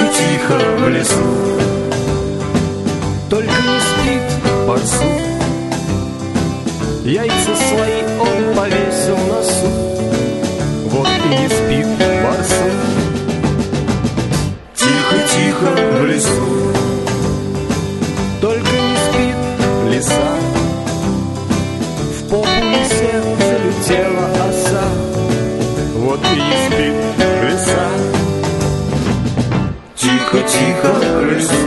Тихо-тихо в лесу, только не спит барсук. Яйца свои он повесил на сук, вот и не спит барсук. Тихо-тихо в лесу, только не спит лиса. В попу лисе залетела оса, вот и не спит лиса. Тихо-тихо в лесу,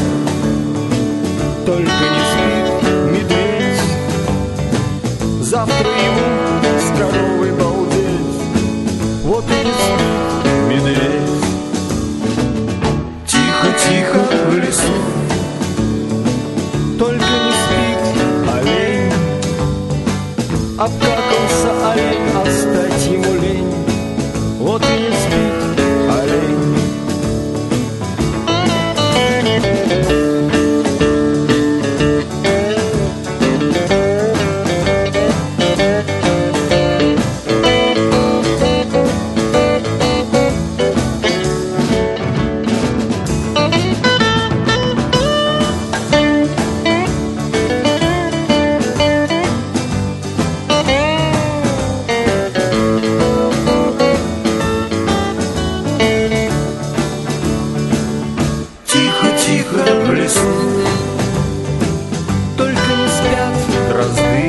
только не спит медведь. Завтра ему с коровой балдеть, вот и не спит медведь. Тихо-тихо в лесу, только не спит олень. Обкакался олень, а встать ему лень, вот и не спит олень. Тихо в лесу, только не спят дрозды.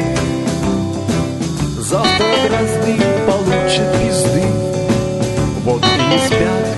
Завтра дрозды получат пизды, вот и не спят